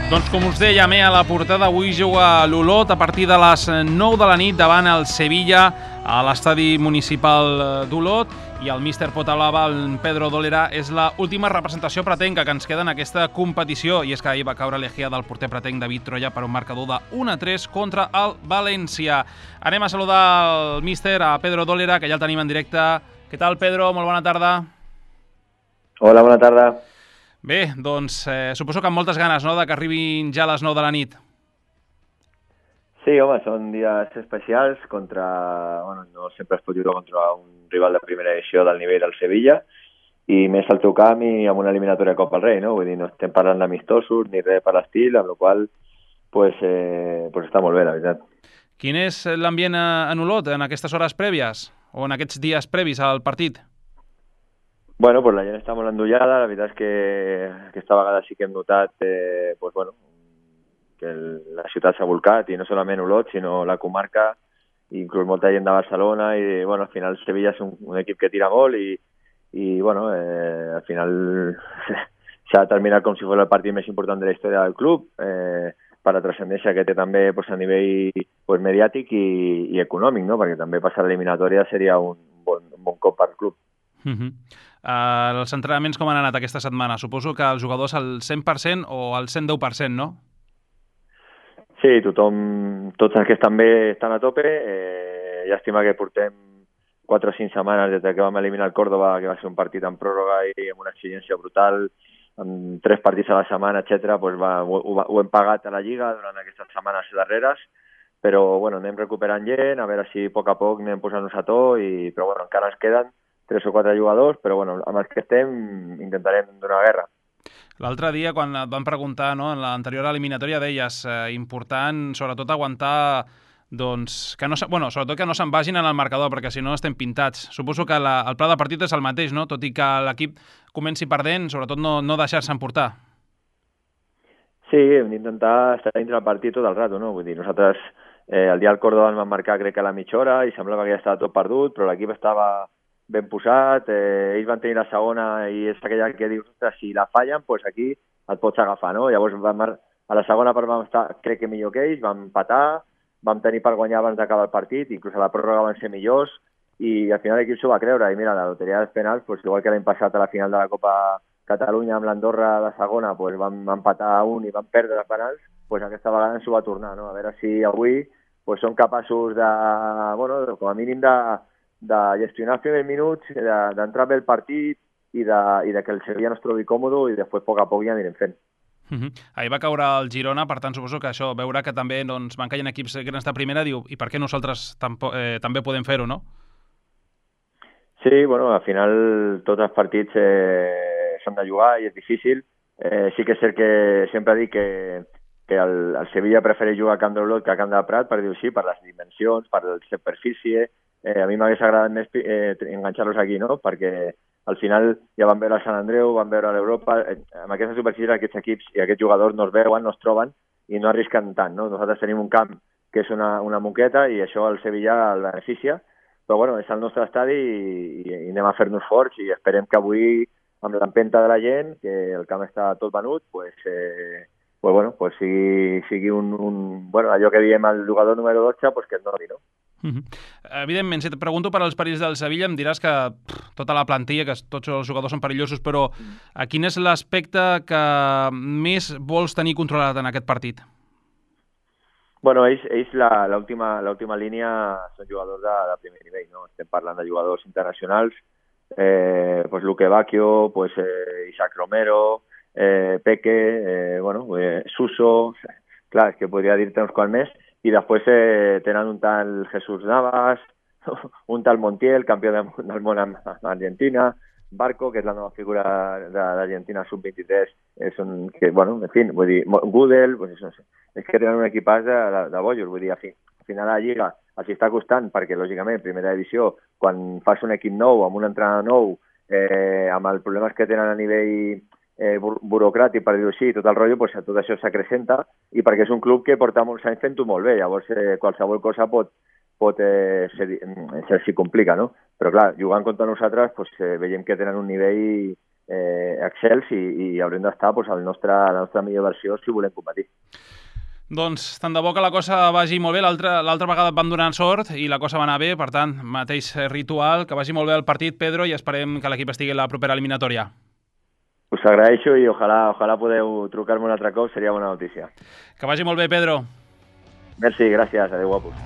Doncs com us dèiem, a la portada avui juga l'Olot a partir de les 9 de la nit davant el Sevilla a l'estadi municipal d'Olot, i el míster Potablava, el Pedro Dolera, és l'última representació pretenca que ens queda en aquesta competició, i és que ahir va caure l'Egea del porter pretenc David Troya per un marcador de 1-3 contra el València. Anem a saludar el míster, a Pedro Dolera, que ja el tenim en directe. Què tal, Pedro? Molt bona tarda. Hola, bona tarda. Bé, doncs suposo que amb moltes ganes, no?, de que arribin ja a les 9 de la nit. Sí, home, són dies especials contra... Bueno, no sempre es pot jugar contra un rival de primera divisió del nivell del Sevilla, i més al teu camp i amb una eliminatòria de Copa del Rei, no? Vull dir, no estem parlant d'amistosos ni res per l'estil, amb la qual pues està molt bé, la veritat. Quin és l'ambient en Olot en aquestes hores prèvies o en aquests dies previs al partit? Bueno, pues la gent està molt endollada. La veritat és que aquesta vegada sí que hem notat que la ciutat s'ha volcat, i no solament Olot, sinó la comarca, inclús molta gent de Barcelona, i bueno, al final Sevilla és un equip que tira molt i bueno, al final s'ha terminat com si fos el partit més important de la història del club, per la transcendència que té també a nivell mediàtic i econòmic, no? Perquè també passar l'eliminatòria seria un bon cop per club. Els entrenaments com han anat aquesta setmana? Suposo que els jugadors al 100% o al 110%, no? Sí, tots els que estan bé estan a tope. Llàstima que portem 4 o 5 setmanes des que vam eliminar el Córdoba, que va ser un partit en pròrroga i amb una exigència brutal, amb 3 partits a la setmana, etc. Pues ho hem pagat a la Lliga durant aquestes setmanes darreres, però bueno, anem recuperant gent, a veure si a poc anem posant-nos a to, però bueno, encara ens queden 3 o 4 jugadors, però bueno, amb els que estem intentarem donar guerra. L'altre dia, quan et van preguntar, no, en l'anterior eliminatòria, deies important, sobretot, aguantar, doncs, sobretot que no se'n vagin en el marcador, perquè si no estem pintats. Suposo que el pla de partit és el mateix, no? Tot i que l'equip comenci perdent, sobretot no deixar-se emportar. Sí, hem d'intentar estar dintre del partit tot el rato, no? Vull dir, nosaltres el dia del Córdoba ens van marcar, crec que a la mitja hora, i semblava que ja estava tot perdut, però l'equip estava ben posat, ells van tenir la segona, i és aquella que dius, ostres, si la fallen, doncs aquí et pots agafar, no? Llavors a la segona part vam estar, crec que millor que ells, vam empatar, vam tenir per guanyar abans d'acabar el partit, inclús a la pròrroga van ser millors, i al final l'equip s'ho va creure, i mira, la loteria dels penals, doncs, igual que l'any passat a la final de la Copa Catalunya amb l'Andorra a la segona, doncs vam empatar a un i vam perdre els penals, doncs aquesta vegada ens ho va tornar, no? A veure si avui som capaços de, bueno, com a mínim de gestionar els primers minuts, d'entrar bé el partit i de que el Sevilla no es trobi còmode, i després a poc ja anirem fent. Ahir va caure el Girona, per tant suposo que això, veure que també van caient equips grans de primera, diu, i per què nosaltres també podem fer-ho, no? Sí, bueno, al final tots els partits s'han de jugar i és difícil. Sí que és cert que sempre dic que el Sevilla prefereix jugar a Camp de l'Olot que a Camp del Prat, per dir-ho així, per les dimensions, per la superfície. A mi m'hagués agradat més enganxar-los aquí, no? Perquè al final ja van veure el Sant Andreu, van veure l'Europa, amb aquesta superfície aquests equips i aquests jugadors no es veuen, no es troben i no arrisquen tant, no? Nosaltres tenim un camp que és una moqueta i això al Sevilla el beneficia, però bueno, és el nostre estadi i anem a fer-nos forts, i esperem que avui, amb l'empenta de la gent, que el camp està tot venut, sigui allò que diem al jugador número 12, que es noti, no? Evidentment, si et pregunto per als perills del Sevilla, em diràs que tota la plantilla, que tots els jugadors són perillosos, però quin és l'aspecte que més vols tenir controlat en aquest partit? Bueno, ells l'última línia són jugadors de primer nivell, no? Estem parlant de jugadors internacionals, Luque Bacchio, Isaac Romero, Peque, Suso, clar, és que podria dir-te uns quants més, i després tenen un tal Jesús Navas, un tal Montiel, campió del món amb Argentina, Barco, que és la nova figura d'Argentina sub-23, Gudel, és que tenen un equipàs de bojos, vull dir, al final la Lliga els està costant, perquè lògicament, primera divisió, quan fas un equip nou, amb un entrenador nou, amb els problemes que tenen a nivell burocràtic, per dir-ho així, tot el rotllo, tot això s'acrecenta, i perquè és un club que porta molts anys fent-ho molt bé, llavors qualsevol cosa se'ls complica, no? Però clar, jugant contra nosaltres veiem que tenen un nivell excels i haurem d'estar a la nostra millor versió si volem competir. Doncs tant de bo que la cosa vagi molt bé. L'altra vegada et van donar sort i la cosa va anar bé, per tant, mateix ritual, que vagi molt bé el partit, Pedro, i esperem que l'equip estigui a la propera eliminatòria. Us agraeixo i ojalà podeu trucar-me un altre cop, seria bona notícia. Que vagi molt bé, Pedro. Merci, gràcies, adeu guapos.